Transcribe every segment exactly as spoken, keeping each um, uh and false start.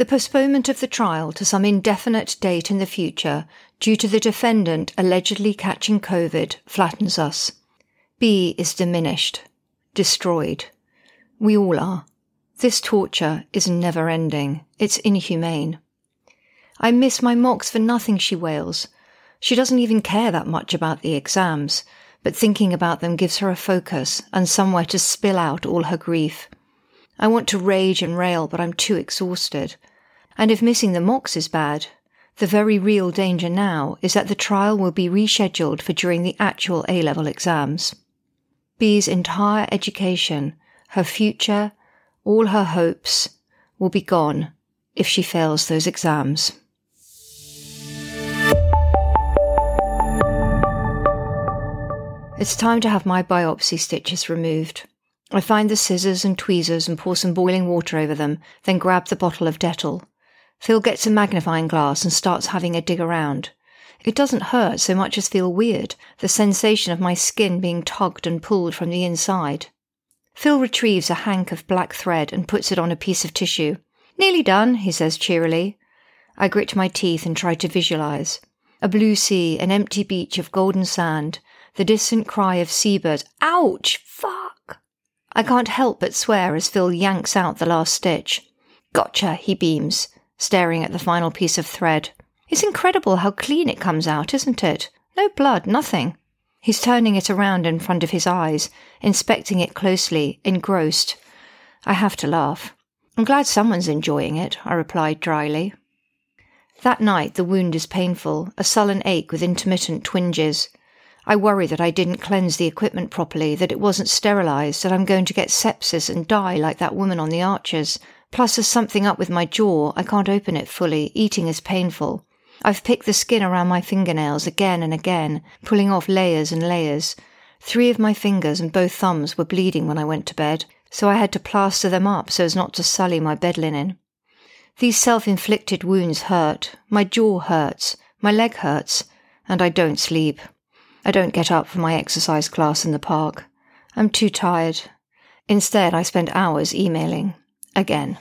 The postponement of the trial to some indefinite date in the future due to the defendant allegedly catching COVID flattens us. B is diminished, destroyed. We all are. This torture is never ending. It's inhumane. I miss my mocks for nothing, she wails. She doesn't even care that much about the exams, but thinking about them gives her a focus and somewhere to spill out all her grief. I want to rage and rail, but I'm too exhausted. And if missing the mocks is bad, the very real danger now is that the trial will be rescheduled for during the actual A-level exams. B's entire education, her future, all her hopes, will be gone if she fails those exams. It's time to have my biopsy stitches removed. I find the scissors and tweezers and pour some boiling water over them, then grab the bottle of Dettol. Phil gets a magnifying glass and starts having a dig around. It doesn't hurt so much as feel weird, the sensation of my skin being tugged and pulled from the inside. Phil retrieves a hank of black thread and puts it on a piece of tissue. "Nearly done," he says cheerily. I grit my teeth and try to visualize. A blue sea, an empty beach of golden sand, the distant cry of seabirds. Ouch! Fuck! I can't help but swear as Phil yanks out the last stitch. "Gotcha," he beams, staring at the final piece of thread. "It's incredible how clean it comes out, isn't it? No blood, nothing." He's turning it around in front of his eyes, inspecting it closely, engrossed. I have to laugh. "I'm glad someone's enjoying it," I replied dryly. That night the wound is painful, a sullen ache with intermittent twinges. I worry that I didn't cleanse the equipment properly, that it wasn't sterilised, that I'm going to get sepsis and die like that woman on the Archers. Plus there's something up with my jaw, I can't open it fully, eating is painful. I've picked the skin around my fingernails again and again, pulling off layers and layers. Three of my fingers and both thumbs were bleeding when I went to bed, so I had to plaster them up so as not to sully my bed linen. These self-inflicted wounds hurt, my jaw hurts, my leg hurts, and I don't sleep. I don't get up for my exercise class in the park. I'm too tired. Instead, I spend hours emailing. Again.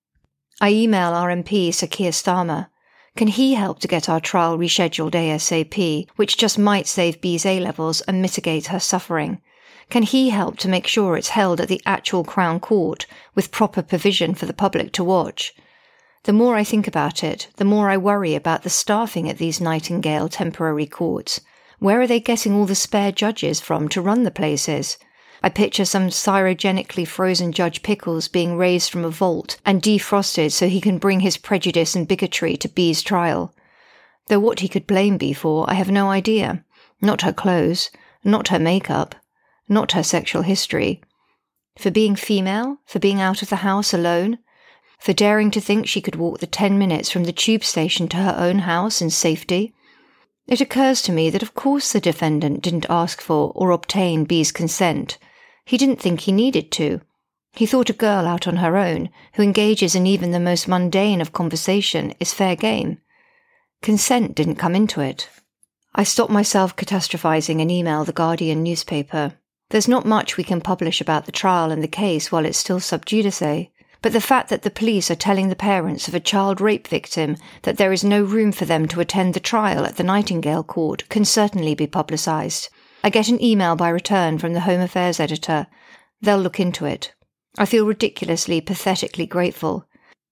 I email R M P Sir Keir Starmer. Can he help to get our trial rescheduled ASAP, which just might save B's A-levels and mitigate her suffering? Can he help to make sure it's held at the actual Crown Court, with proper provision for the public to watch? The more I think about it, the more I worry about the staffing at these Nightingale temporary courts. Where are they getting all the spare judges from to run the places? I picture some cryogenically frozen Judge Pickles being raised from a vault and defrosted so he can bring his prejudice and bigotry to B's trial. Though what he could blame B for, I have no idea. Not her clothes, not her makeup, not her sexual history. For being female, for being out of the house alone, for daring to think she could walk the ten minutes from the tube station to her own house in safety. It occurs to me that of course the defendant didn't ask for or obtain B's consent. He didn't think he needed to. He thought a girl out on her own, who engages in even the most mundane of conversation, is fair game. Consent didn't come into it. I stopped myself catastrophizing and emailed the Guardian newspaper. There's not much we can publish about the trial and the case while it's still sub judice, but the fact that the police are telling the parents of a child rape victim that there is no room for them to attend the trial at the Nightingale Court can certainly be publicised. I get an email by return from the Home Affairs editor. They'll look into it. I feel ridiculously, pathetically grateful.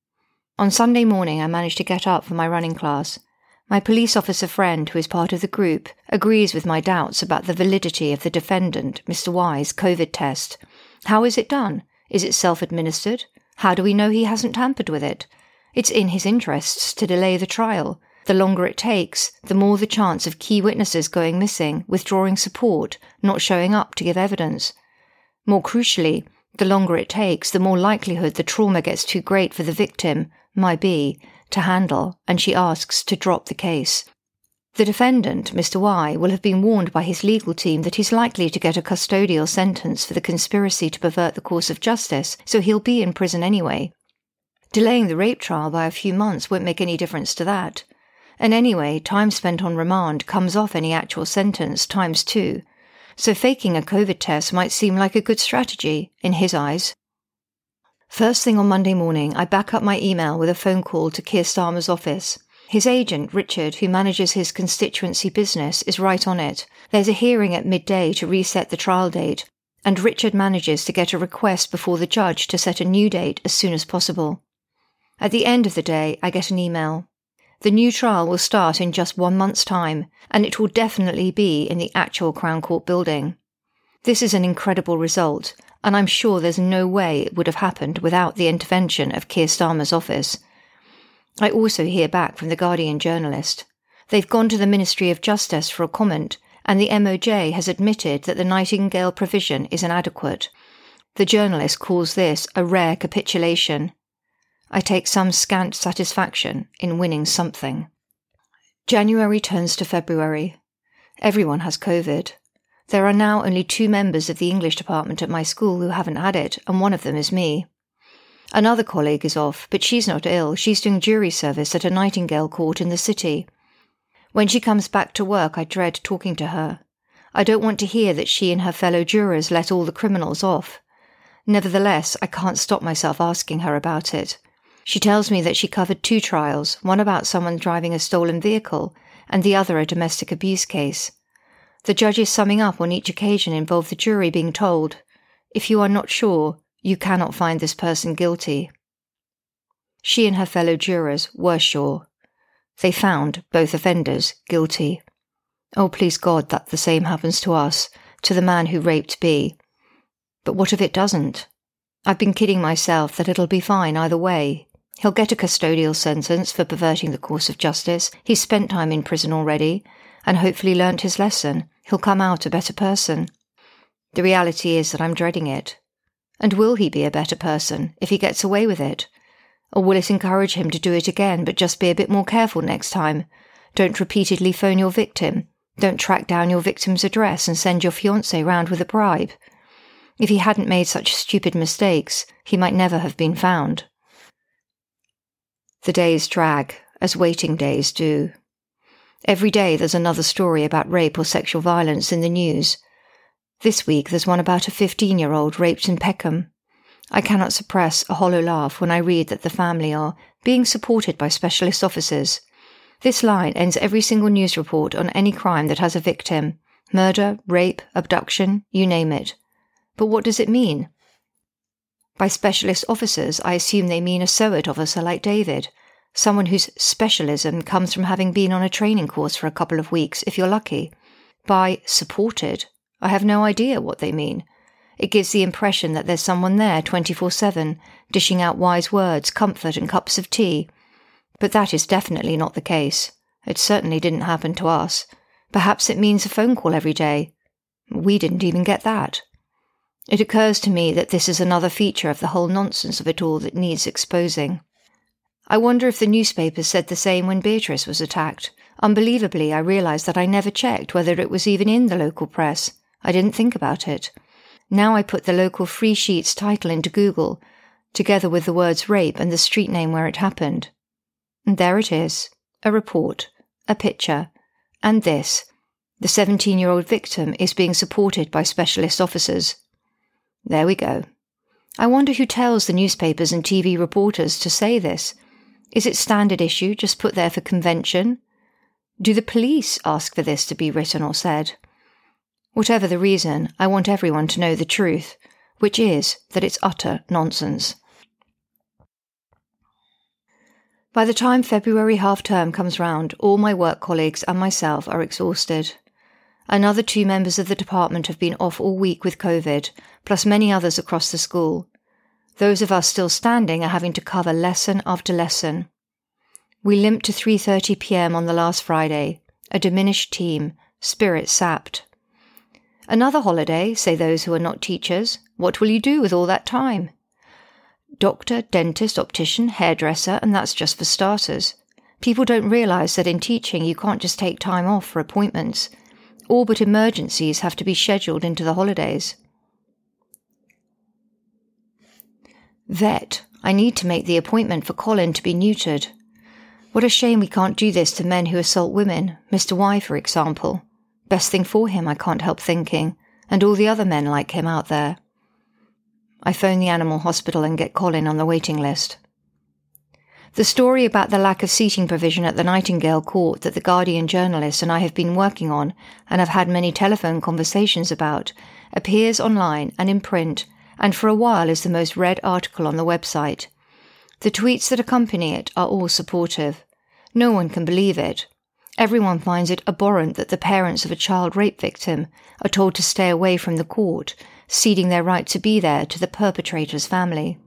On Sunday morning I manage to get up for my running class. My police officer friend, who is part of the group, agrees with my doubts about the validity of the defendant, Mister Y's, COVID test. How is it done? Is it self-administered? How do we know he hasn't tampered with it? It's in his interests to delay the trial. The longer it takes, the more the chance of key witnesses going missing, withdrawing support, not showing up to give evidence. More crucially, the longer it takes, the more likelihood the trauma gets too great for the victim, my B, to handle, and she asks to drop the case. The defendant, Mister Y, will have been warned by his legal team that he's likely to get a custodial sentence for the conspiracy to pervert the course of justice, so he'll be in prison anyway. Delaying the rape trial by a few months won't make any difference to that. And anyway, time spent on remand comes off any actual sentence times two, so faking a COVID test might seem like a good strategy, in his eyes. First thing on Monday morning, I back up my email with a phone call to Keir Starmer's office. His agent, Richard, who manages his constituency business, is right on it. There's a hearing at midday to reset the trial date, and Richard manages to get a request before the judge to set a new date as soon as possible. At the end of the day, I get an email. The new trial will start in just one month's time, and it will definitely be in the actual Crown Court building. This is an incredible result, and I'm sure there's no way it would have happened without the intervention of Keir Starmer's office. I also hear back from the Guardian journalist. They've gone to the Ministry of Justice for a comment, and the M O J has admitted that the Nightingale provision is inadequate. The journalist calls this a rare capitulation. I take some scant satisfaction in winning something. January turns to February. Everyone has COVID. There are now only two members of the English department at my school who haven't had it, and one of them is me. Another colleague is off, but she's not ill. She's doing jury service at a Nightingale court in the city. When she comes back to work, I dread talking to her. I don't want to hear that she and her fellow jurors let all the criminals off. Nevertheless, I can't stop myself asking her about it. She tells me that she covered two trials, one about someone driving a stolen vehicle, and the other a domestic abuse case. The judge's summing up on each occasion involved the jury being told, "If you are not sure, you cannot find this person guilty." She and her fellow jurors were sure. They found both offenders guilty. Oh, please God that the same happens to us, to the man who raped B. But what if it doesn't? I've been kidding myself that it'll be fine either way. He'll get a custodial sentence for perverting the course of justice. He's spent time in prison already, and hopefully learnt his lesson. He'll come out a better person. The reality is that I'm dreading it. And will he be a better person if he gets away with it? Or will it encourage him to do it again, but just be a bit more careful next time? Don't repeatedly phone your victim. Don't track down your victim's address and send your fiancé round with a bribe. If he hadn't made such stupid mistakes, he might never have been found. The days drag, as waiting days do. Every day there's another story about rape or sexual violence in the news. This week there's one about a fifteen-year-old raped in Peckham. I cannot suppress a hollow laugh when I read that the family are being supported by specialist officers. This line ends every single news report on any crime that has a victim. Murder, rape, abduction, you name it. But what does it mean? By specialist officers, I assume they mean a S O A T officer like David, someone whose specialism comes from having been on a training course for a couple of weeks, if you're lucky. By supported, I have no idea what they mean. It gives the impression that there's someone there twenty-four seven, dishing out wise words, comfort and cups of tea. But that is definitely not the case. It certainly didn't happen to us. Perhaps it means a phone call every day. We didn't even get that. It occurs to me that this is another feature of the whole nonsense of it all that needs exposing. I wonder if the newspapers said the same when Beatrice was attacked. Unbelievably, I realised that I never checked whether it was even in the local press. I didn't think about it. Now I put the local Free Sheets title into Google, together with the words rape and the street name where it happened. And there it is, a report, a picture, and this. The seventeen-year-old victim is being supported by specialist officers. There we go. I wonder who tells the newspapers and T V reporters to say this. Is it standard issue, just put there for convention? Do the police ask for this to be written or said? Whatever the reason, I want everyone to know the truth, which is that it's utter nonsense. By the time February half-term comes round, all my work colleagues and myself are exhausted. Another two members of the department have been off all week with COVID, plus many others across the school. Those of us still standing are having to cover lesson after lesson. We limped to three thirty p m on the last Friday, a diminished team, spirit sapped. Another holiday, say those who are not teachers. What will you do with all that time? Doctor, dentist, optician, hairdresser, and that's just for starters. People don't realise that in teaching you can't just take time off for appointments. All but emergencies have to be scheduled into the holidays. Vet, I need to make the appointment for Colin to be neutered. What a shame we can't do this to men who assault women, Mister Y, for example. Best thing for him, I can't help thinking, and all the other men like him out there. I phone the animal hospital and get Colin on the waiting list. The story about the lack of seating provision at the Nightingale Court that the Guardian journalist and I have been working on and have had many telephone conversations about appears online and in print, and for a while is the most read article on the website. The tweets that accompany it are all supportive. No one can believe it. Everyone finds it abhorrent that the parents of a child rape victim are told to stay away from the court, ceding their right to be there to the perpetrator's family.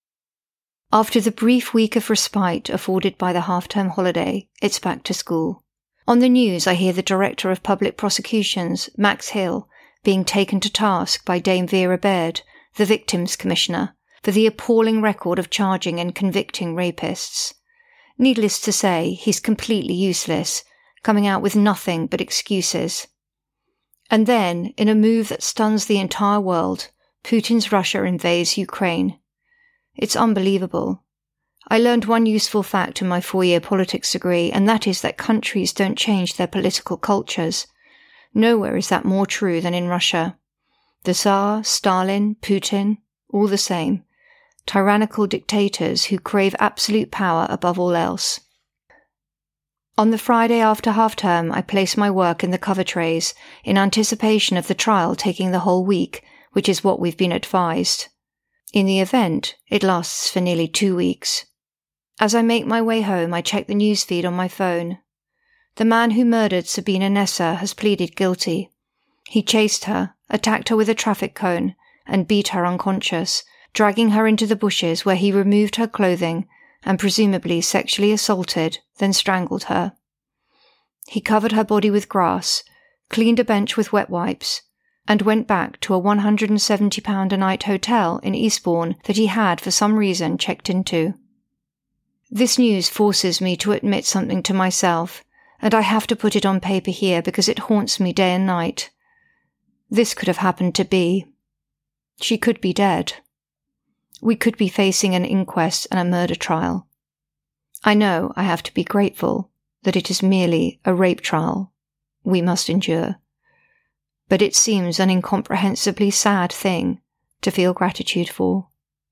After the brief week of respite afforded by the half-term holiday, it's back to school. On the news, I hear the Director of Public Prosecutions, Max Hill, being taken to task by Dame Vera Baird, the Victims Commissioner, for the appalling record of charging and convicting rapists. Needless to say, he's completely useless, coming out with nothing but excuses. And then, in a move that stuns the entire world, Putin's Russia invades Ukraine. It's unbelievable. I learned one useful fact in my four-year politics degree, and that is that countries don't change their political cultures. Nowhere is that more true than in Russia. The Tsar, Stalin, Putin, all the same. Tyrannical dictators who crave absolute power above all else. On the Friday after half-term, I place my work in the cover trays in anticipation of the trial taking the whole week, which is what we've been advised. In the event, it lasts for nearly two weeks. As I make my way home, I check the newsfeed on my phone. The man who murdered Sabina Nessa has pleaded guilty. He chased her, attacked her with a traffic cone, and beat her unconscious, dragging her into the bushes where he removed her clothing and presumably sexually assaulted, then strangled her. He covered her body with grass, cleaned a bench with wet wipes, and went back to a one hundred seventy pounds a night hotel in Eastbourne that he had for some reason checked into. This news forces me to admit something to myself, and I have to put it on paper here because it haunts me day and night. This could have happened to Bea. She could be dead. We could be facing an inquest and a murder trial. I know I have to be grateful that it is merely a rape trial we must endure. But it seems an incomprehensibly sad thing to feel gratitude for.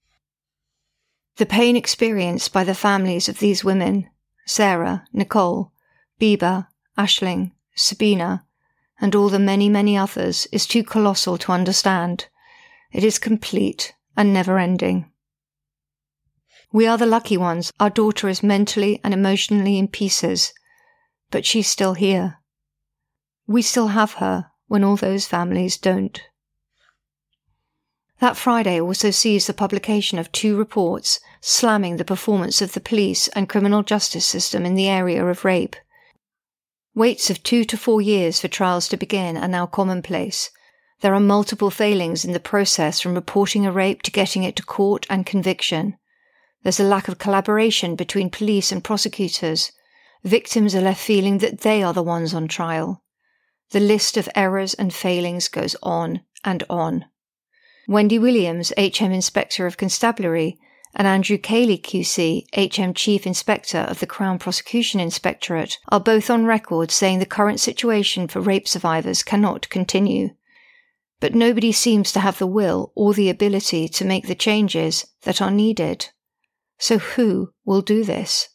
The pain experienced by the families of these women, Sarah, Nicole, Biba, Aisling, Sabina, and all the many, many others, is too colossal to understand. It is complete and never-ending. We are the lucky ones. Our daughter is mentally and emotionally in pieces, but she's still here. We still have her when all those families don't. That Friday also sees the publication of two reports slamming the performance of the police and criminal justice system in the area of rape. Waits of two to four years for trials to begin are now commonplace. There are multiple failings in the process from reporting a rape to getting it to court and conviction. There's a lack of collaboration between police and prosecutors. Victims are left feeling that they are the ones on trial. The list of errors and failings goes on and on. Wendy Williams, H M Inspector of Constabulary, and Andrew Cayley Q C, H M Chief Inspector of the Crown Prosecution Inspectorate, are both on record saying the current situation for rape survivors cannot continue. But nobody seems to have the will or the ability to make the changes that are needed. So who will do this?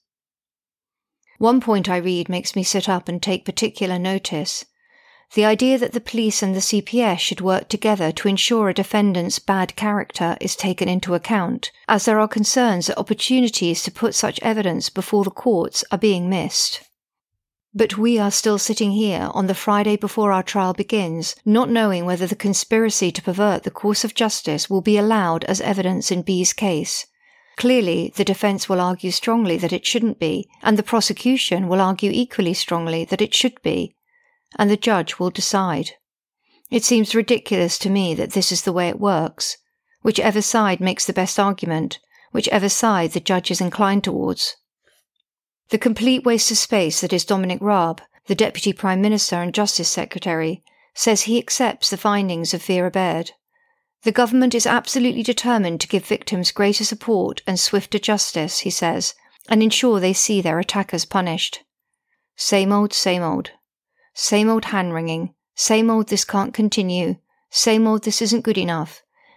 One point I read makes me sit up and take particular notice. The idea that the police and the C P S should work together to ensure a defendant's bad character is taken into account, as there are concerns that opportunities to put such evidence before the courts are being missed. But we are still sitting here on the Friday before our trial begins, not knowing whether the conspiracy to pervert the course of justice will be allowed as evidence in Bea's case. Clearly, the defence will argue strongly that it shouldn't be, and the prosecution will argue equally strongly that it should be. And the judge will decide. It seems ridiculous to me that this is the way it works. Whichever side makes the best argument, whichever side the judge is inclined towards. The complete waste of space that is Dominic Raab, the Deputy Prime Minister and Justice Secretary, says he accepts the findings of Vera Baird. The government is absolutely determined to give victims greater support and swifter justice, he says, and ensure they see their attackers punished. Same old, same old. Same old hand-wringing, same old this can't continue, same old this isn't good enough,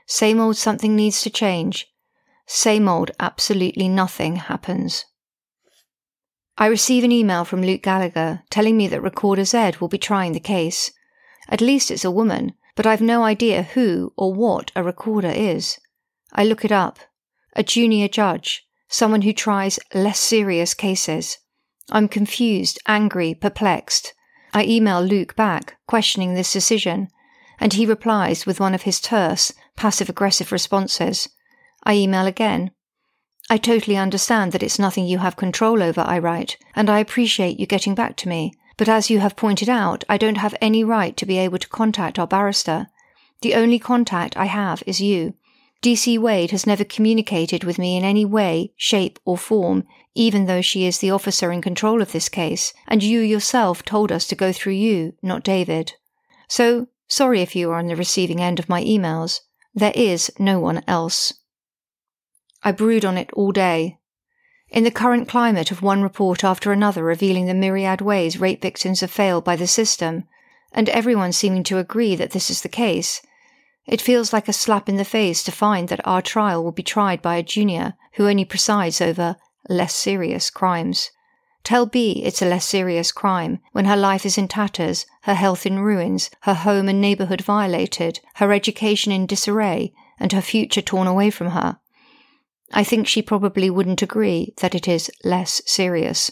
Same old something needs to change. Same old absolutely nothing happens. I receive an email from Luke Gallagher telling me that Recorder Z will be trying the case. At least it's a woman, but I've no idea who or what a recorder is. I look it up. A junior judge, someone who tries less serious cases. I'm confused, angry, perplexed. I email Luke back, questioning this decision, and he replies with one of his terse, passive-aggressive responses. I email again. I totally understand that it's nothing you have control over, I write, and I appreciate you getting back to me. But as you have pointed out, I don't have any right to be able to contact our barrister. The only contact I have is you. D C Wade has never communicated with me in any way, shape or form, even though she is the officer in control of this case, and you yourself told us to go through you, not David. So, sorry if you are on the receiving end of my emails. There is no one else. I brood on it all day. In the current climate of one report after another revealing the myriad ways rape victims have failed by the system, and everyone seeming to agree that this is the case, it feels like a slap in the face to find that our trial will be tried by a junior who only presides over less serious crimes. Tell B it's a less serious crime when her life is in tatters, her health in ruins, her home and neighbourhood violated, her education in disarray, and her future torn away from her. I think she probably wouldn't agree that it is less serious.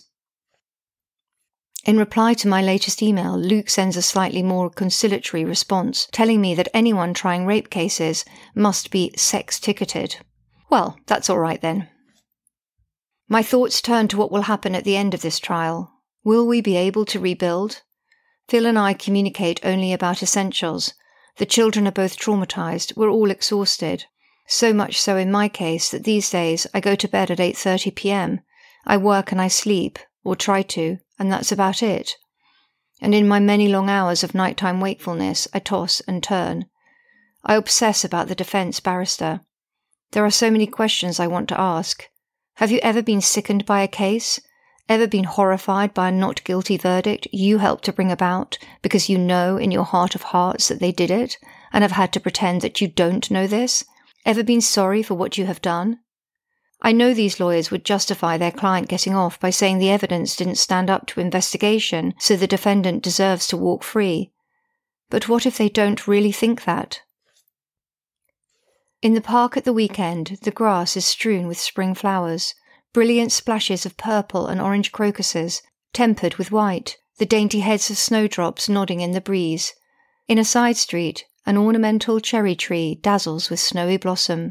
In reply to my latest email, Luke sends a slightly more conciliatory response, telling me that anyone trying rape cases must be sex-ticketed. Well, that's all right then. My thoughts turn to what will happen at the end of this trial. Will we be able to rebuild? Phil and I communicate only about essentials. The children are both traumatized. We're all exhausted. So much so in my case that these days I go to bed at eight thirty p.m. I work and I sleep, or try to, and that's about it. And in my many long hours of nighttime wakefulness, I toss and turn. I obsess about the defence barrister. There are so many questions I want to ask. Have you ever been sickened by a case? Ever been horrified by a not guilty verdict you helped to bring about because you know in your heart of hearts that they did it, and have had to pretend that you don't know this? Ever been sorry for what you have done? I know these lawyers would justify their client getting off by saying the evidence didn't stand up to investigation, so the defendant deserves to walk free. But what if they don't really think that? In the park at the weekend, the grass is strewn with spring flowers, brilliant splashes of purple and orange crocuses, tempered with white, the dainty heads of snowdrops nodding in the breeze. In a side street, an ornamental cherry tree dazzles with snowy blossom.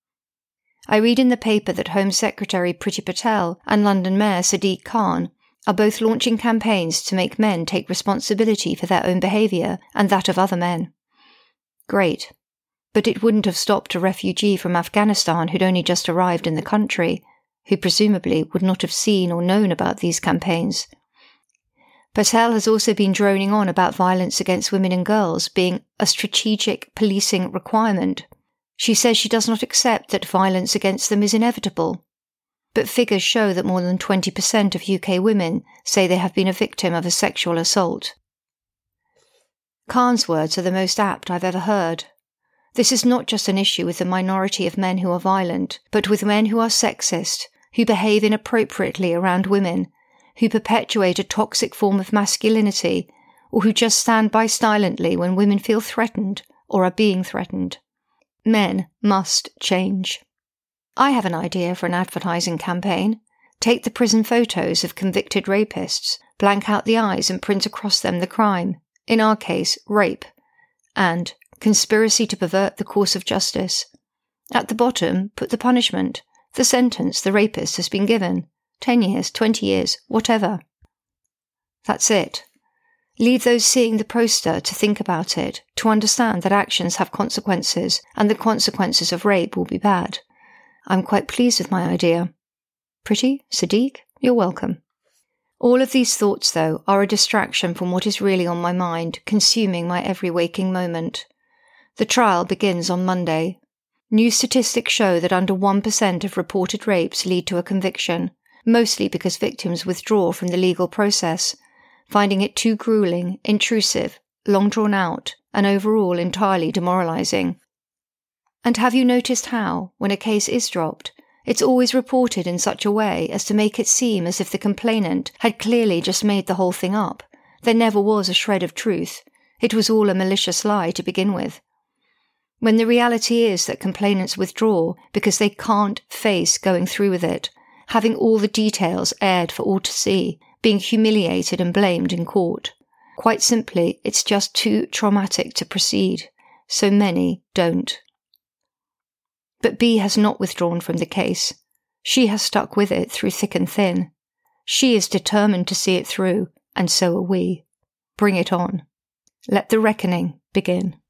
I read in the paper that Home Secretary Priti Patel and London Mayor Sadiq Khan are both launching campaigns to make men take responsibility for their own behaviour and that of other men. Great. But it wouldn't have stopped a refugee from Afghanistan who'd only just arrived in the country, who presumably would not have seen or known about these campaigns. Patel has also been droning on about violence against women and girls being a strategic policing requirement. She says she does not accept that violence against them is inevitable. But figures show that more than twenty percent of U K women say they have been a victim of a sexual assault. Khan's words are the most apt I've ever heard. This is not just an issue with the minority of men who are violent, but with men who are sexist, who behave inappropriately around women, who perpetuate a toxic form of masculinity, or who just stand by silently when women feel threatened or are being threatened. Men must change. I have an idea for an advertising campaign. Take the prison photos of convicted rapists, blank out the eyes and print across them the crime, in our case, rape, and conspiracy to pervert the course of justice. At the bottom, put the punishment, the sentence the rapist has been given. Ten years, twenty years, whatever. That's it. Leave those seeing the poster to think about it, to understand that actions have consequences, and the consequences of rape will be bad. I'm quite pleased with my idea. Priti, Sadiq, you're welcome. All of these thoughts, though, are a distraction from what is really on my mind, consuming my every waking moment. The trial begins on Monday. New statistics show that under one percent of reported rapes lead to a conviction, mostly because victims withdraw from the legal process, finding it too grueling, intrusive, long drawn out, and overall entirely demoralizing. And have you noticed how, when a case is dropped, it's always reported in such a way as to make it seem as if the complainant had clearly just made the whole thing up? There never was a shred of truth. It was all a malicious lie to begin with. When the reality is that complainants withdraw because they can't face going through with it, having all the details aired for all to see, being humiliated and blamed in court. Quite simply, it's just too traumatic to proceed. So many don't. But B has not withdrawn from the case. She has stuck with it through thick and thin. She is determined to see it through, and so are we. Bring it on. Let the reckoning begin.